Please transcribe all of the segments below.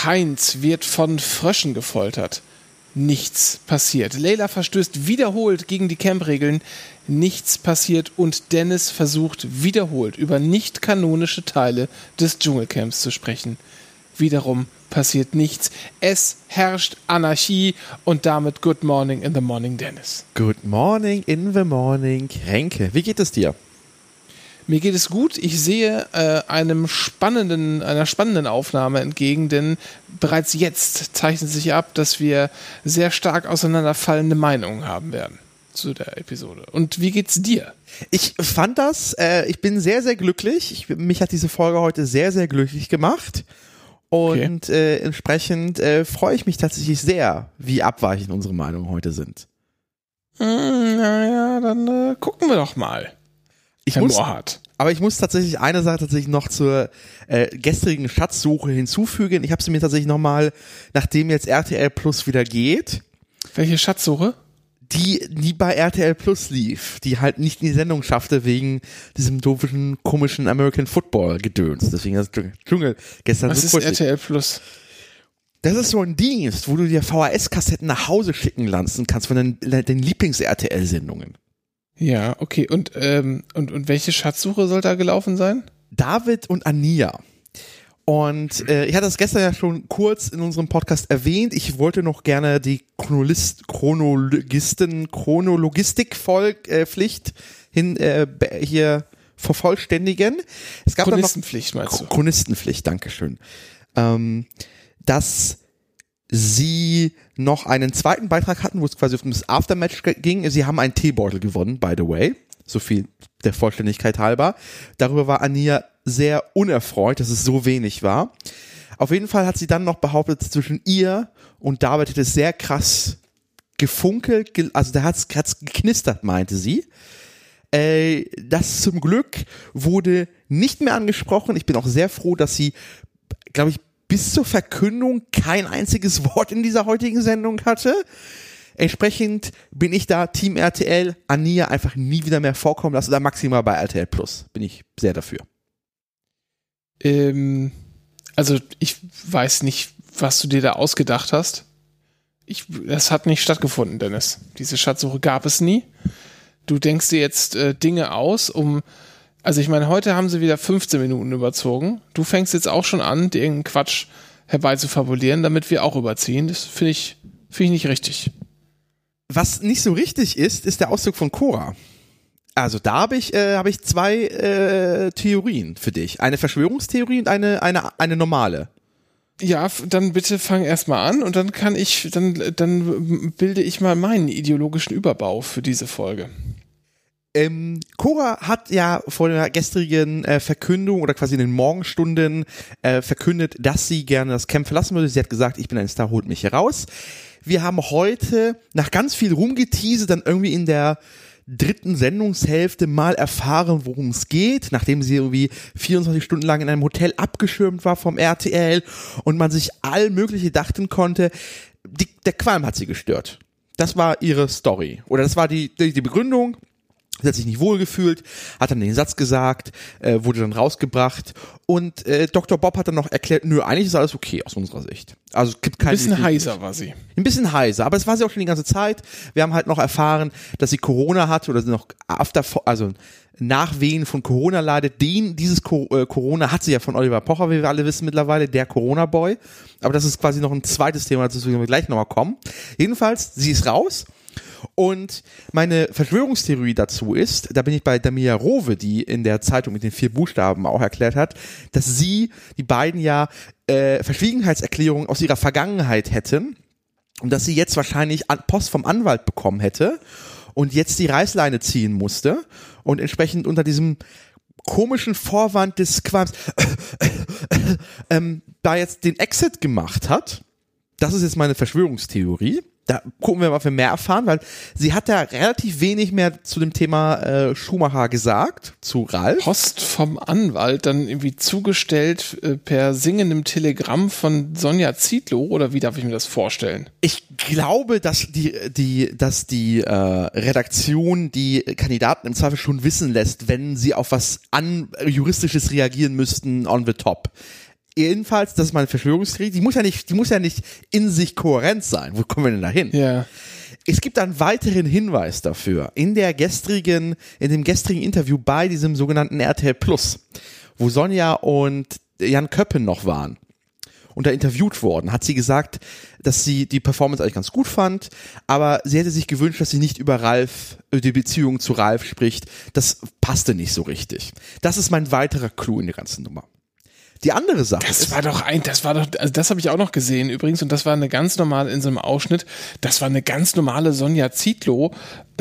Heinz wird von Fröschen gefoltert. Nichts passiert. Layla verstößt wiederholt gegen die Camp-Regeln. Nichts passiert und Dennis versucht wiederholt über nicht kanonische Teile des Dschungelcamps zu sprechen. Wiederum passiert nichts. Es herrscht Anarchie und damit Good Morning in the Morning, Dennis. Good Morning in the Morning, Renke. Wie geht es dir? Mir geht es gut. Ich sehe einer spannenden Aufnahme entgegen, denn bereits jetzt zeichnet sich ab, dass wir sehr stark auseinanderfallende Meinungen haben werden zu der Episode. Und wie geht's dir? Ich fand das, ich bin sehr, sehr glücklich. Mich hat diese Folge heute sehr, sehr glücklich gemacht. Und entsprechend freue ich mich tatsächlich sehr, wie abweichend unsere Meinungen heute sind. Naja, dann gucken wir doch mal. Aber ich muss tatsächlich eine Sache noch zur gestrigen Schatzsuche hinzufügen. Ich habe sie mir tatsächlich nochmal, nachdem jetzt RTL Plus wieder geht. Welche Schatzsuche? Die bei RTL Plus lief, die halt nicht in die Sendung schaffte wegen diesem doofen, komischen American Football Gedöns. Deswegen das Dschungel gestern so kurz. Was ist RTL Plus? Das ist so ein Dienst, wo du dir VHS-Kassetten nach Hause schicken lassen kannst von den Lieblings-RTL-Sendungen. Ja, okay. Und welche Schatzsuche soll da gelaufen sein? David und Ania. Und ich hatte das gestern ja schon kurz in unserem Podcast erwähnt. Ich wollte noch gerne die Chronologistikpflicht hier vervollständigen. Es gab Chronistenpflicht, meinst du? Chronistenpflicht, dankeschön. Dass sie noch einen zweiten Beitrag hatten, wo es quasi um das Aftermatch ging. Sie haben einen Teebeutel gewonnen, by the way. So viel der Vollständigkeit halber. Darüber war Ania sehr unerfreut, dass es so wenig war. Auf jeden Fall hat sie dann noch behauptet, zwischen ihr und David hätte es sehr krass gefunkelt, also da hat's geknistert, meinte sie. Das zum Glück wurde nicht mehr angesprochen. Ich bin auch sehr froh, dass sie, glaube ich, bis zur Verkündung kein einziges Wort in dieser heutigen Sendung hatte. Entsprechend bin ich da Team RTL, Ania einfach nie wieder mehr vorkommen lassen oder maximal bei RTL Plus. Bin ich sehr dafür. Also ich weiß nicht, was du dir da ausgedacht hast. Das hat nicht stattgefunden, Dennis. Diese Schatzsuche gab es nie. Du denkst dir jetzt Dinge aus, also ich meine, heute haben sie wieder 15 Minuten überzogen. Du fängst jetzt auch schon an, dir irgendeinen Quatsch herbeizufabulieren, damit wir auch überziehen. Das finde ich nicht richtig. Was nicht so richtig ist der Ausdruck von Cora. Also da habe ich zwei Theorien für dich. Eine Verschwörungstheorie und eine normale. Ja, dann bitte fang erstmal an und dann dann bilde ich mal meinen ideologischen Überbau für diese Folge. Cora hat ja vor der gestrigen Verkündung oder quasi in den Morgenstunden verkündet, dass sie gerne das Camp verlassen würde. Sie hat gesagt, ich bin ein Star, holt mich hier raus. Wir haben heute nach ganz viel rumgeteasert dann irgendwie in der dritten Sendungshälfte mal erfahren, worum es geht, nachdem sie irgendwie 24 Stunden lang in einem Hotel abgeschirmt war vom RTL und man sich all Mögliche dachten konnte, der Qualm hat sie gestört. Das war ihre Story. Oder das war die Begründung. Sie hat sich nicht wohlgefühlt, hat dann den Satz gesagt, wurde dann rausgebracht und Dr. Bob hat dann noch erklärt, nö, eigentlich ist alles okay aus unserer Sicht. Also es gibt keine. Ein bisschen heiser war sie. Ein bisschen heiser, aber es war sie auch schon die ganze Zeit. Wir haben halt noch erfahren, dass sie Corona hatte oder sie noch Nachwehen von Corona leidet. Dieses Corona hat sie ja von Oliver Pocher, wie wir alle wissen mittlerweile, der Corona-Boy. Aber das ist quasi noch ein zweites Thema, dazu wir gleich nochmal kommen. Jedenfalls, sie ist raus. Und meine Verschwörungstheorie dazu ist, da bin ich bei Damia Rowe, die in der Zeitung mit den 4 Buchstaben auch erklärt hat, dass die beiden ja Verschwiegenheitserklärungen aus ihrer Vergangenheit hätten und dass sie jetzt wahrscheinlich Post vom Anwalt bekommen hätte und jetzt die Reißleine ziehen musste und entsprechend unter diesem komischen Vorwand des Qualms da jetzt den Exit gemacht hat. Das ist jetzt meine Verschwörungstheorie. Da gucken wir mal, ob wir mehr erfahren, weil sie hat ja relativ wenig mehr zu dem Thema Schumacher gesagt, zu Ralf. Post vom Anwalt, dann irgendwie zugestellt per singendem Telegramm von Sonja Zietlow, oder wie darf ich mir das vorstellen? Ich glaube, dass die Redaktion die Kandidaten im Zweifel schon wissen lässt, wenn sie auf was Juristisches reagieren müssten on the top. Jedenfalls, das ist meine Verschwörungstheorie, die muss ja nicht in sich kohärent sein. Wo kommen wir denn da hin? Ja. Es gibt einen weiteren Hinweis dafür in dem gestrigen Interview bei diesem sogenannten RTL Plus, wo Sonja und Jan Köppen noch waren und da interviewt worden, hat sie gesagt, dass sie die Performance eigentlich ganz gut fand, aber sie hätte sich gewünscht, dass sie nicht über die Beziehung zu Ralf spricht. Das passte nicht so richtig. Das ist mein weiterer Clou in der ganzen Nummer. Die andere Sache also das habe ich auch noch gesehen übrigens, und das war eine ganz normale, in so einem Ausschnitt, das war eine ganz normale Sonja Zietlow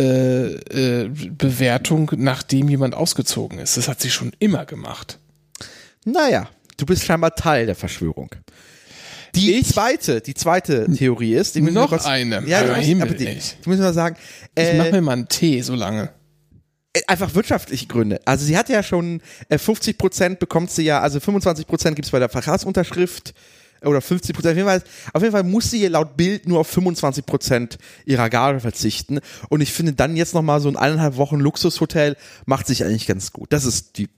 Bewertung, nachdem jemand ausgezogen ist. Das hat sie schon immer gemacht. Naja, du bist scheinbar Teil der Verschwörung. Die zweite Theorie ist, die noch eine. Ja, die müssen wir sagen. Ich mache mir mal einen Tee so lange. Einfach wirtschaftliche Gründe. Also sie hat ja schon 50% bekommt sie ja, also 25% gibt es bei der Vertragsunterschrift oder 50%. Auf jeden Fall muss sie laut Bild nur auf 25% ihrer Gage verzichten. Und ich finde dann jetzt nochmal so ein 1,5 Wochen Luxushotel macht sich eigentlich ganz gut. Das ist die...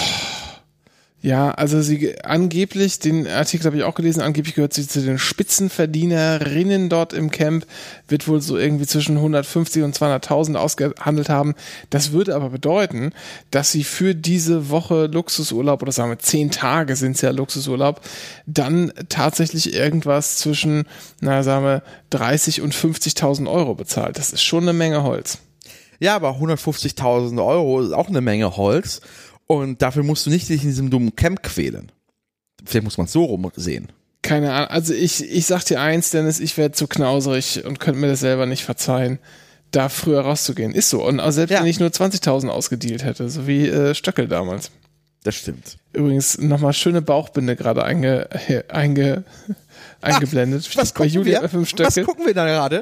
Ja, also sie angeblich, den Artikel habe ich auch gelesen, angeblich gehört sie zu den Spitzenverdienerinnen dort im Camp, wird wohl so irgendwie zwischen 150 und 200.000 ausgehandelt haben. Das würde aber bedeuten, dass sie für diese Woche Luxusurlaub, oder sagen wir 10 Tage sind es ja Luxusurlaub, dann tatsächlich irgendwas zwischen, sagen wir 30 und 50.000 Euro bezahlt. Das ist schon eine Menge Holz. Ja, aber 150.000 Euro ist auch eine Menge Holz. Und dafür musst du nicht dich in diesem dummen Camp quälen. Vielleicht muss man es so rum sehen. Keine Ahnung. Also ich sag dir eins, Dennis, ich werde zu knauserig und könnte mir das selber nicht verzeihen, da früher rauszugehen. Ist so. Und selbst wenn ich nur 20.000 ausgedealt hätte, so wie Stöckel damals. Das stimmt. Übrigens nochmal schöne Bauchbinde gerade eingeblendet. Was gucken wir? Was gucken wir da gerade?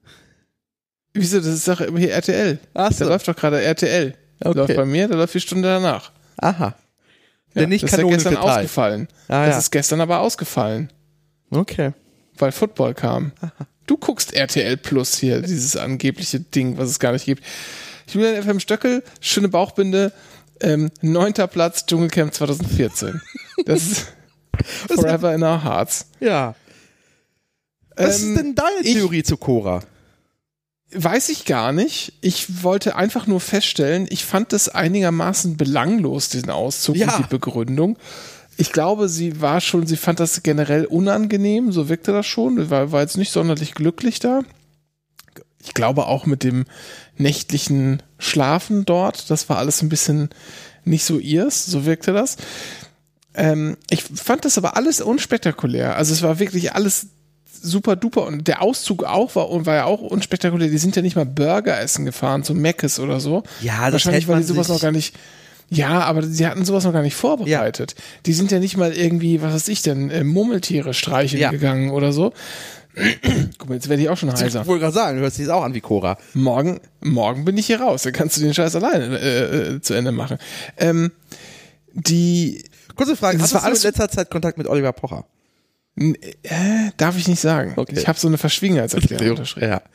Wieso? Das ist doch hier RTL. Ach so. Da läuft doch gerade RTL. Okay. Läuft bei mir, da läuft 4 Stunden danach. Aha. Ja, das ist ja gestern ausgefallen. Das ist gestern aber ausgefallen. Okay. Weil Football kam. Aha. Du guckst RTL Plus hier, dieses angebliche Ding, was es gar nicht gibt. Julian FM Stöckel, schöne Bauchbinde, 9. Platz, Dschungelcamp 2014. Das ist Forever in Our Hearts. Ja. Was ist denn deine Theorie zu Cora? Weiß ich gar nicht. Ich wollte einfach nur feststellen, ich fand das einigermaßen belanglos, diesen Auszug und die Begründung. Ich glaube, sie fand das generell unangenehm, so wirkte das schon, war jetzt nicht sonderlich glücklich da. Ich glaube auch mit dem nächtlichen Schlafen dort, das war alles ein bisschen nicht so ihrs, so wirkte das. Ich fand das aber alles unspektakulär, also es war wirklich alles super duper, und der Auszug auch war ja auch unspektakulär. Die sind ja nicht mal Burger essen gefahren, zu Mc's oder so. Ja, das wahrscheinlich, weil die sowas noch gar nicht. Ja, aber sie hatten sowas noch gar nicht vorbereitet. Ja. Die sind ja nicht mal irgendwie, was weiß ich denn, Murmeltiere streicheln gegangen oder so. Guck mal, jetzt werde ich auch schon heiser. Ich wollte gerade sagen, du hörst dich jetzt auch an wie Cora. Morgen bin ich hier raus. Dann kannst du den Scheiß alleine zu Ende machen. Kurze Frage, hast du in letzter Zeit Kontakt mit Oliver Pocher? Darf ich nicht sagen. Okay. Ich habe so eine Verschwiegenheitserklärung unterschrieben. Ja.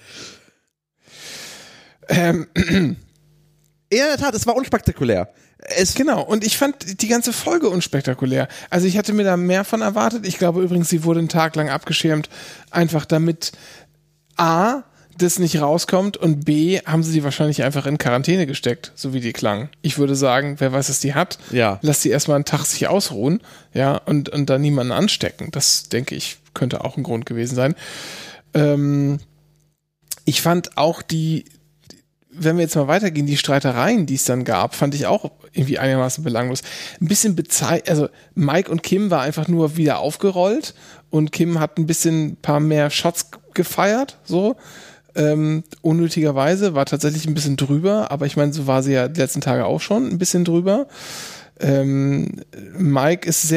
In der Tat, es war unspektakulär. Genau, und ich fand die ganze Folge unspektakulär. Also ich hatte mir da mehr von erwartet. Ich glaube übrigens, sie wurde einen Tag lang abgeschirmt, einfach damit A, das nicht rauskommt, und B, haben sie wahrscheinlich einfach in Quarantäne gesteckt, so wie die klang. Ich würde sagen, wer weiß, was die hat, lass die erstmal einen Tag sich ausruhen, und dann niemanden anstecken. Das, denke ich, könnte auch ein Grund gewesen sein. Ich fand auch wenn wir jetzt mal weitergehen, die Streitereien, die es dann gab, fand ich auch irgendwie einigermaßen belanglos. Ein bisschen also Mike und Kim war einfach nur wieder aufgerollt, und Kim hat ein paar mehr Shots gefeiert, so. Unnötigerweise, war tatsächlich ein bisschen drüber, aber ich meine, so war sie ja die letzten Tage auch schon ein bisschen drüber. Mike ist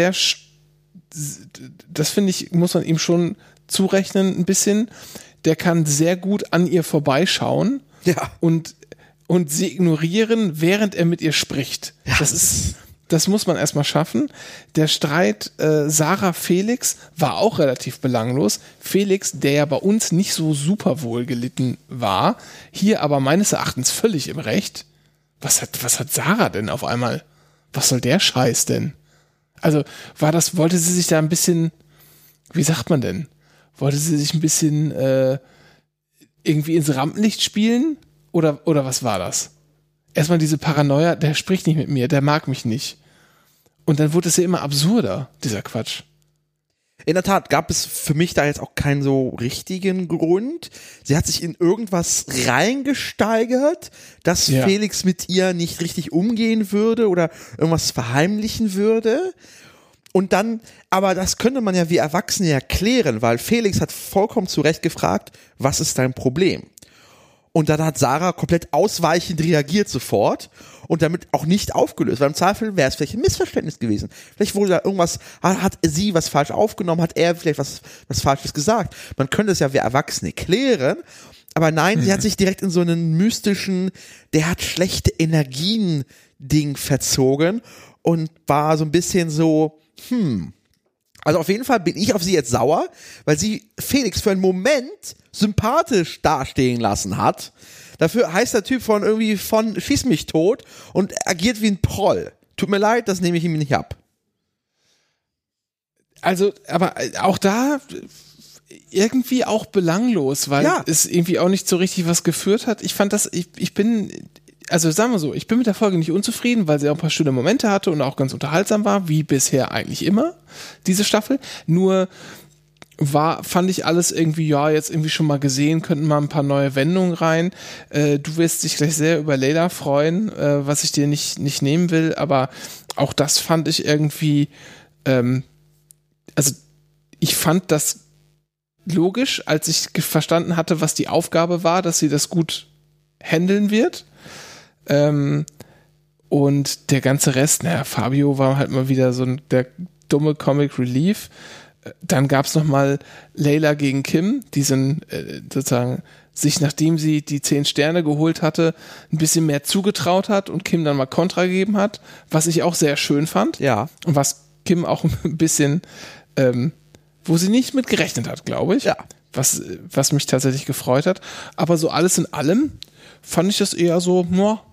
das finde ich, muss man ihm schon zurechnen ein bisschen, der kann sehr gut an ihr vorbeischauen und sie ignorieren, während er mit ihr spricht. Ja. Das muss man erstmal schaffen. Der Streit Sarah Felix war auch relativ belanglos. Felix, der ja bei uns nicht so super wohl gelitten war, hier aber meines Erachtens völlig im Recht. Was hat Sarah denn auf einmal? Was soll der Scheiß denn? Also wollte sie sich da ein bisschen, wie sagt man denn? Wollte sie sich ein bisschen irgendwie ins Rampenlicht spielen? Oder was war das? Erstmal diese Paranoia, der spricht nicht mit mir, der mag mich nicht. Und dann wurde es ja immer absurder, dieser Quatsch. In der Tat gab es für mich da jetzt auch keinen so richtigen Grund. Sie hat sich in irgendwas reingesteigert, dass Felix mit ihr nicht richtig umgehen würde oder irgendwas verheimlichen würde. Und dann, aber das könnte man ja wie Erwachsene erklären, weil Felix hat vollkommen zu Recht gefragt, was ist dein Problem? Und dann hat Sarah komplett ausweichend reagiert sofort und damit auch nicht aufgelöst, weil im Zweifel wäre es vielleicht ein Missverständnis gewesen. Vielleicht wurde da irgendwas, hat sie was falsch aufgenommen, hat er vielleicht was Falsches gesagt. Man könnte es ja wie Erwachsene klären, aber nein, sie hat sich direkt in so einen mystischen, der hat schlechte Energien Ding verzogen und war so ein bisschen so, Also auf jeden Fall bin ich auf sie jetzt sauer, weil sie Felix für einen Moment sympathisch dastehen lassen hat. Dafür heißt der Typ von schieß mich tot und agiert wie ein Proll. Tut mir leid, das nehme ich ihm nicht ab. Also, aber auch da irgendwie auch belanglos, weil es irgendwie auch nicht so richtig was geführt hat. Ich fand das, also sagen wir so, ich bin mit der Folge nicht unzufrieden, weil sie auch ein paar schöne Momente hatte und auch ganz unterhaltsam war, wie bisher eigentlich immer, diese Staffel. Nur fand ich alles irgendwie, jetzt irgendwie schon mal gesehen, könnten mal ein paar neue Wendungen rein. Du wirst dich gleich sehr über Layla freuen, was ich dir nicht nehmen will, aber auch das fand ich irgendwie, also ich fand das logisch, als ich verstanden hatte, was die Aufgabe war, dass sie das gut handeln wird. Und der ganze Rest, Fabio war halt mal wieder der dumme Comic Relief. Dann gab es nochmal Layla gegen Kim, die sind sozusagen sich, nachdem sie die 10 Sterne geholt hatte, ein bisschen mehr zugetraut hat und Kim dann mal Kontra gegeben hat, was ich auch sehr schön fand. Ja. Und was Kim auch ein bisschen, wo sie nicht mit gerechnet hat, glaube ich. Ja. Was mich tatsächlich gefreut hat. Aber so alles in allem fand ich das eher so,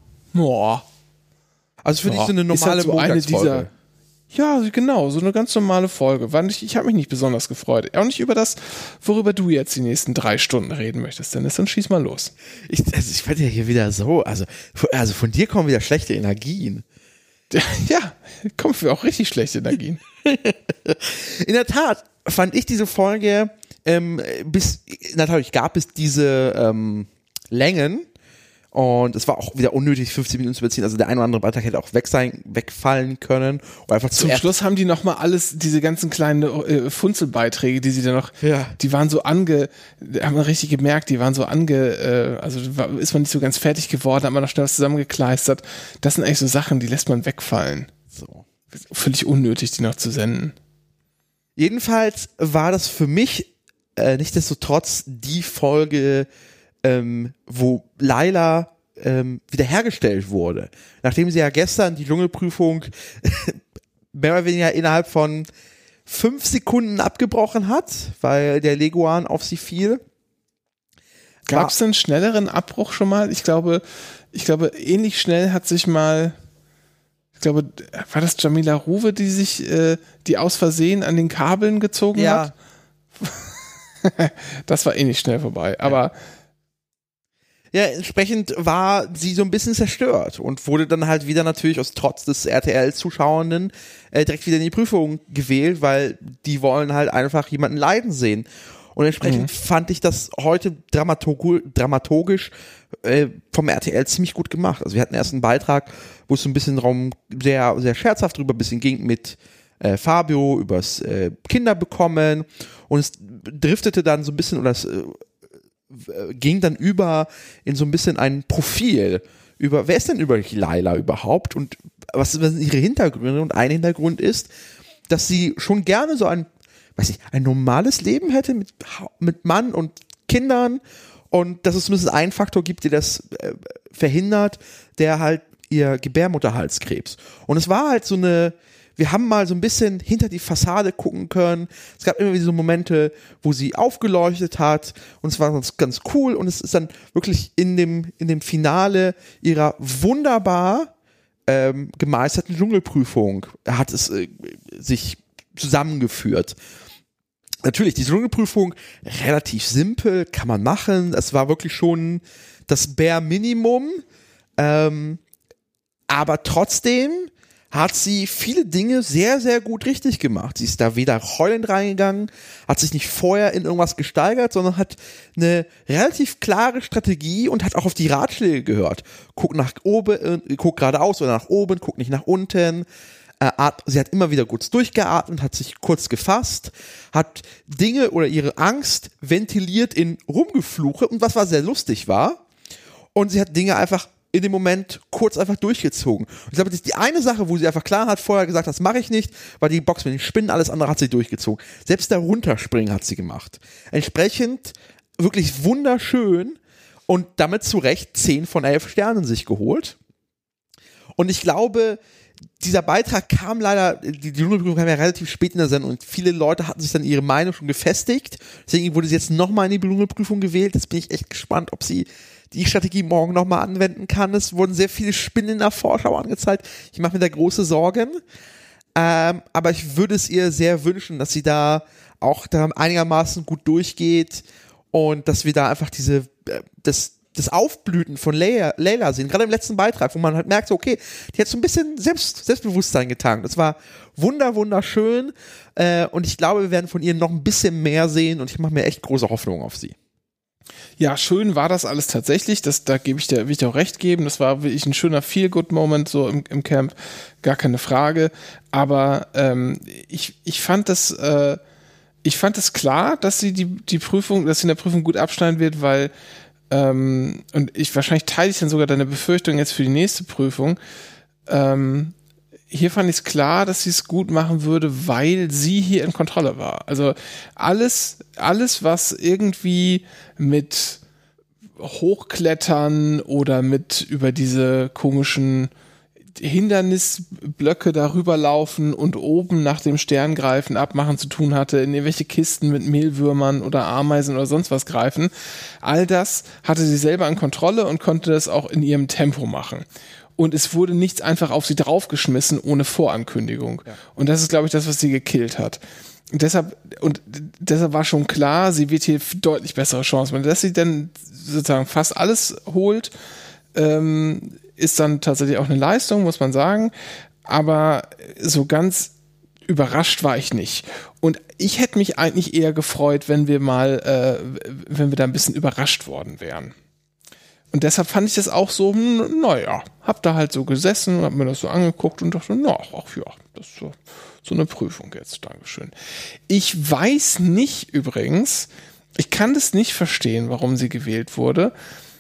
Also für dich so eine normale halt so Montagsfolge. Ja, genau, so eine ganz normale Folge. Ich habe mich nicht besonders gefreut. Auch nicht über das, worüber du jetzt die nächsten 3 Stunden reden möchtest, Dennis. Dann schieß mal los. Ich werde ja hier wieder so, also von dir kommen wieder schlechte Energien. Ja, kommen für auch richtig schlechte Energien. In der Tat fand ich diese Folge, natürlich gab es diese Längen, und es war auch wieder unnötig, 15 Minuten zu überziehen. Also der ein oder andere Beitrag hätte auch wegfallen können. Oder einfach zum Schluss haben die nochmal diese ganzen kleinen Funzelbeiträge, die sie dann noch, die waren so haben wir richtig gemerkt, die waren so also ist man nicht so ganz fertig geworden, hat man noch schnell was zusammengekleistert. Das sind eigentlich so Sachen, die lässt man wegfallen. So. Völlig unnötig, die noch zu senden. Jedenfalls war das für mich nichtsdestotrotz die Folge, wo Layla wiederhergestellt wurde. Nachdem sie ja gestern die Dschungelprüfung mehr oder weniger innerhalb von 5 Sekunden abgebrochen hat, weil der Leguan auf sie fiel. Gab es einen schnelleren Abbruch schon mal? Ich glaube, ähnlich schnell hat sich mal, war das Jamila Ruwe, die sich, die aus Versehen an den Kabeln gezogen hat? Das war ähnlich schnell vorbei, aber ja, entsprechend war sie so ein bisschen zerstört und wurde dann halt wieder natürlich aus Trotz des RTL-Zuschauenden direkt wieder in die Prüfung gewählt, weil die wollen halt einfach jemanden leiden sehen. Und entsprechend fand ich das heute dramaturgisch vom RTL ziemlich gut gemacht. Also wir hatten erst einen Beitrag, wo es so ein bisschen sehr, sehr scherzhaft drüber ein bisschen ging mit Fabio übers Kinder bekommen, und es driftete dann so ein bisschen, oder es ging dann über in so ein bisschen ein Profil über, wer ist denn über Layla überhaupt und was sind ihre Hintergründe? Und ein Hintergrund ist, dass sie schon gerne so ein normales Leben hätte mit Mann und Kindern, und dass es zumindest einen Faktor gibt, der das verhindert, der halt ihr Gebärmutterhalskrebs. Und es war halt wir haben mal so ein bisschen hinter die Fassade gucken können. Es gab immer wieder so Momente, wo sie aufgeleuchtet hat, und es war ganz cool, und es ist dann wirklich in dem Finale ihrer wunderbar gemeisterten Dschungelprüfung hat es sich zusammengeführt. Natürlich, die Dschungelprüfung relativ simpel, kann man machen. Es war wirklich schon das Bare Minimum. Aber trotzdem hat sie viele Dinge sehr, sehr gut richtig gemacht. Sie ist da weder heulend reingegangen, hat sich nicht vorher in irgendwas gesteigert, sondern hat eine relativ klare Strategie und hat auch auf die Ratschläge gehört. Guck nach oben, guck geradeaus oder nach oben, guck nicht nach unten. Sie hat immer wieder kurz durchgeatmet, hat sich kurz gefasst, hat Dinge oder ihre Angst ventiliert in Rumgefluche und was sehr lustig war. Und sie hat Dinge einfach in dem Moment kurz einfach durchgezogen. Und ich glaube, das ist die eine Sache, wo sie einfach klar hat, vorher gesagt, das mache ich nicht, war die Box mit den Spinnen, alles andere hat sie durchgezogen. Selbst der Runterspringen hat sie gemacht. Entsprechend wirklich wunderschön und damit zu Recht 10 von 11 Sternen sich geholt. Und ich glaube, dieser Beitrag kam leider, die Dschungelprüfung kam ja relativ spät in der Sendung und viele Leute hatten sich dann ihre Meinung schon gefestigt. Deswegen wurde sie jetzt nochmal in die Dschungelprüfung gewählt. Jetzt bin ich echt gespannt, ob sie die Strategie morgen nochmal anwenden kann. Es wurden sehr viele Spinnen in der Vorschau angezeigt. Ich mache mir da große Sorgen. Aber ich würde es ihr sehr wünschen, dass sie da auch da einigermaßen gut durchgeht und dass wir da einfach das Aufblüten von Layla sehen, gerade im letzten Beitrag, wo man halt merkt, so, okay, die hat so ein bisschen Selbstbewusstsein getankt. Das war wunderschön und ich glaube, wir werden von ihr noch ein bisschen mehr sehen und ich mache mir echt große Hoffnung auf sie. Ja, schön war das alles tatsächlich, da will ich dir auch recht geben, das war wirklich ein schöner Feel-Good-Moment so im Camp, gar keine Frage, aber ich fand das klar, dass sie die Prüfung, dass sie in der Prüfung gut abschneiden wird, weil und wahrscheinlich teile ich dann sogar deine Befürchtung jetzt für die nächste Prüfung. Hier fand ich es klar, dass sie es gut machen würde, weil sie hier in Kontrolle war. Also alles, was irgendwie mit Hochklettern oder mit über diese komischen Hindernisblöcke darüber laufen und oben nach dem Stern greifen, abmachen zu tun hatte, in irgendwelche Kisten mit Mehlwürmern oder Ameisen oder sonst was greifen. All das hatte sie selber in Kontrolle und konnte das auch in ihrem Tempo machen. Und es wurde nichts einfach auf sie draufgeschmissen ohne Vorankündigung. Ja. Und das ist, glaube ich, das, was sie gekillt hat. Und deshalb war schon klar, sie wird hier deutlich bessere Chancen. Wenn dass sie dann sozusagen fast alles holt, ist dann tatsächlich auch eine Leistung, muss man sagen. Aber so ganz überrascht war ich nicht. Und ich hätte mich eigentlich eher gefreut, wenn wir da ein bisschen überrascht worden wären. Und deshalb fand ich das auch so, naja, hab da halt so gesessen und hab mir das so angeguckt und dachte, das ist so eine Prüfung jetzt, Dankeschön. Ich weiß nicht übrigens, ich kann das nicht verstehen, warum sie gewählt wurde.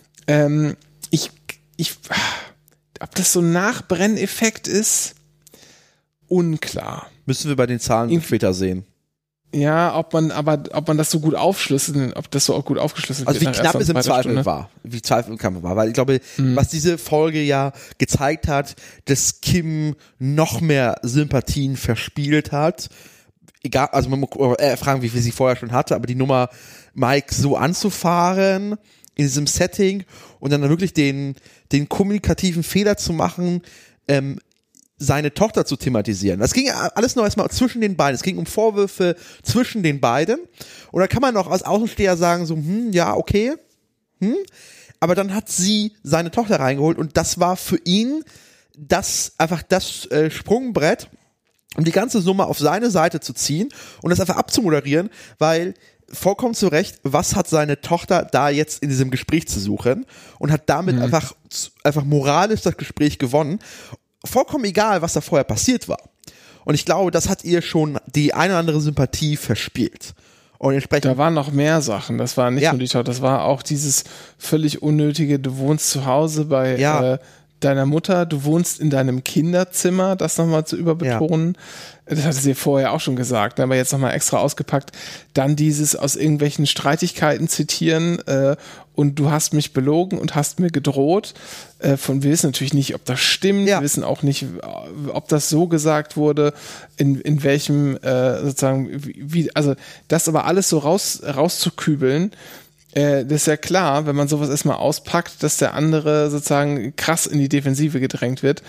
Ob das so ein Nachbrenneffekt ist, unklar. Müssen wir bei den Zahlen später sehen. Ja, ob man das so gut aufschlüsseln, ob das so auch gut aufgeschlüsselt wird. Also wie knapp es im Zweifel war. Wie Zweifel im Kampf war. Weil ich glaube, was diese Folge ja gezeigt hat, dass Kim noch mehr Sympathien verspielt hat. Egal, also man muss fragen, wie viel sie vorher schon hatte, aber die Nummer Mike so anzufahren in diesem Setting und dann wirklich den kommunikativen Fehler zu machen, seine Tochter zu thematisieren. Das ging alles noch erstmal zwischen den beiden. Es ging um Vorwürfe zwischen den beiden. Und da kann man noch als Außensteher sagen, so, ja, okay. Aber dann hat sie seine Tochter reingeholt und das war für ihn das Sprungbrett, um die ganze Summe auf seine Seite zu ziehen und das einfach abzumoderieren, weil vollkommen zu Recht, was hat seine Tochter da jetzt in diesem Gespräch zu suchen und hat damit einfach moralisch das Gespräch gewonnen. Vollkommen egal, was da vorher passiert war. Und ich glaube, das hat ihr schon die eine oder andere Sympathie verspielt. Und entsprechend. Da waren noch mehr Sachen. Das war nicht nur die Tochter, das war auch dieses völlig unnötige, du wohnst zu Hause bei deiner Mutter, du wohnst in deinem Kinderzimmer, das nochmal zu überbetonen. Ja. Das hatte sie vorher auch schon gesagt, aber jetzt nochmal extra ausgepackt. Dann dieses aus irgendwelchen Streitigkeiten zitieren und du hast mich belogen und hast mir gedroht. Wir wissen natürlich nicht, ob das stimmt. Ja. Wir wissen auch nicht, ob das so gesagt wurde, in welchem sozusagen, wie, also das aber alles so rauszukübeln. Das ist ja klar, wenn man sowas erstmal auspackt, dass der andere sozusagen krass in die Defensive gedrängt wird.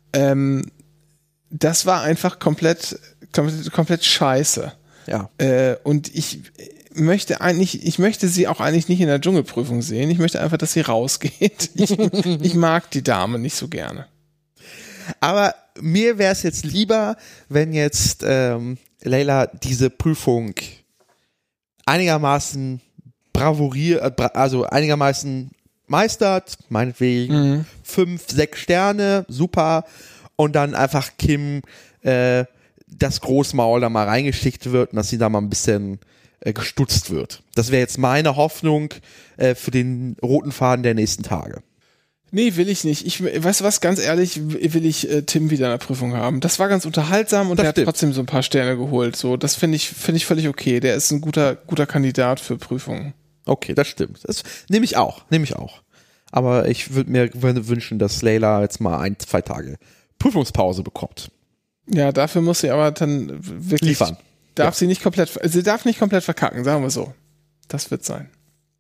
Das war einfach komplett scheiße. Ja. Und ich möchte sie auch eigentlich nicht in der Dschungelprüfung sehen. Ich möchte einfach, dass sie rausgeht. Ich mag die Dame nicht so gerne. Aber mir wäre es jetzt lieber, wenn jetzt Layla diese Prüfung einigermaßen also einigermaßen meistert, meinetwegen 5, 6 Sterne, super, und dann einfach Kim das Großmaul da mal reingeschickt wird und dass sie da mal ein bisschen gestutzt wird. Das wäre jetzt meine Hoffnung für den roten Faden der nächsten Tage. Nee, will ich nicht. Weißt du was, ganz ehrlich, will ich Tim wieder in der Prüfung haben. Das war ganz unterhaltsam und der hat trotzdem so ein paar Sterne geholt. So, das finde ich völlig okay. Der ist ein guter Kandidat für Prüfungen. Okay, das stimmt. Das nehme ich auch. Aber ich würde mir wünschen, dass Layla jetzt mal 1, 2 Tage Prüfungspause bekommt. Ja, dafür muss sie aber dann wirklich liefern. Sie darf nicht komplett verkacken, sagen wir so. Das wird sein.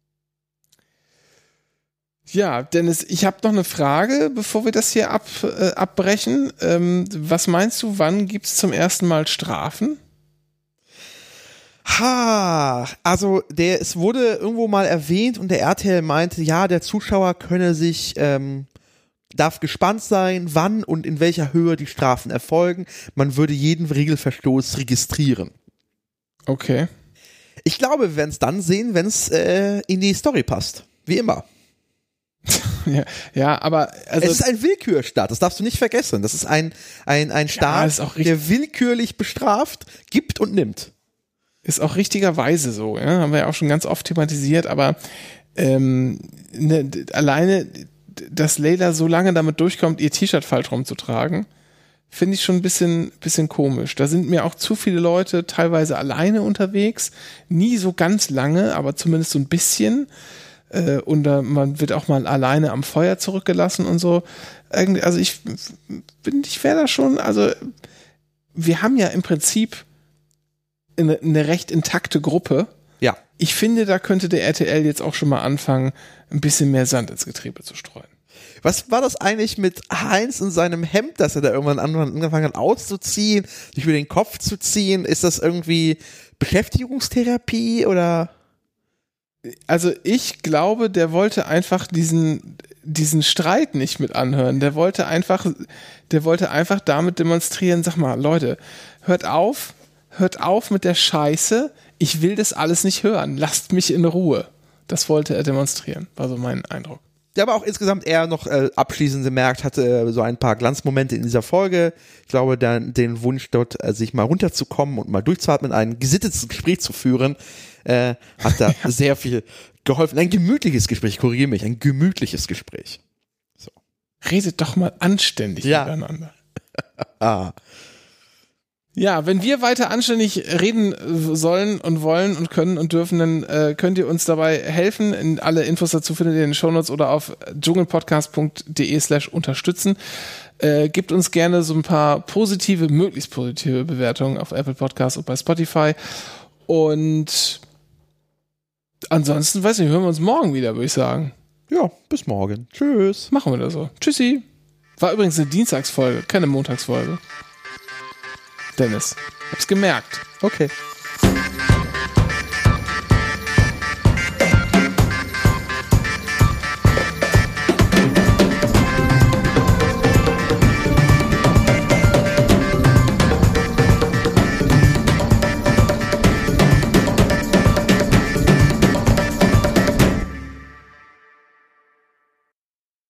Ja, Dennis, ich habe noch eine Frage, bevor wir das hier abbrechen. Was meinst du, wann gibt's zum ersten Mal Strafen? Also es wurde irgendwo mal erwähnt und der RTL meinte, ja, der Zuschauer könne sich, darf gespannt sein, wann und in welcher Höhe die Strafen erfolgen. Man würde jeden Regelverstoß registrieren. Okay. Ich glaube, wir werden es dann sehen, wenn es in die Story passt. Wie immer. Ja, aber also es ist ein Willkürstaat, das darfst du nicht vergessen. Das ist ein Staat, der willkürlich bestraft, gibt und nimmt. Ist auch richtigerweise so, ja? Haben wir ja auch schon ganz oft thematisiert, aber alleine, dass Layla so lange damit durchkommt, ihr T-Shirt falsch rumzutragen, finde ich schon ein bisschen komisch. Da sind mir auch zu viele Leute teilweise alleine unterwegs, nie so ganz lange, aber zumindest so ein bisschen. Und man wird auch mal alleine am Feuer zurückgelassen und so. Also ich wäre da schon, also wir haben ja im Prinzip eine recht intakte Gruppe. Ja. Ich finde, da könnte der RTL jetzt auch schon mal anfangen, ein bisschen mehr Sand ins Getriebe zu streuen. Was war das eigentlich mit Heinz in seinem Hemd, dass er da irgendwann angefangen hat auszuziehen, sich über den Kopf zu ziehen? Ist das irgendwie Beschäftigungstherapie oder? Also ich glaube, der wollte einfach diesen Streit nicht mit anhören. Der wollte einfach damit demonstrieren, sag mal, Leute, hört auf mit der Scheiße, ich will das alles nicht hören, lasst mich in Ruhe. Das wollte er demonstrieren, war so mein Eindruck. Der aber auch insgesamt eher noch abschließend gemerkt hatte, so ein paar Glanzmomente in dieser Folge. Ich glaube, den Wunsch dort, sich mal runterzukommen und mal durchzuatmen, ein gesittetes Gespräch zu führen, hat da sehr viel geholfen. Ein gemütliches Gespräch, korrigiere mich, ein gemütliches Gespräch. So. Redet doch mal anständig miteinander. Ja, wenn wir weiter anständig reden sollen und wollen und können und dürfen, dann könnt ihr uns dabei helfen. Alle Infos dazu findet ihr in den Shownotes oder auf dschungelpodcast.de/unterstützen. Gebt uns gerne so ein paar möglichst positive Bewertungen auf Apple Podcasts und bei Spotify. Und ansonsten, weiß nicht, hören wir uns morgen wieder, würde ich sagen. Ja, bis morgen. Tschüss. Machen wir das so. Tschüssi. War übrigens eine Dienstagsfolge, keine Montagsfolge. Dennis, hab's gemerkt. Okay.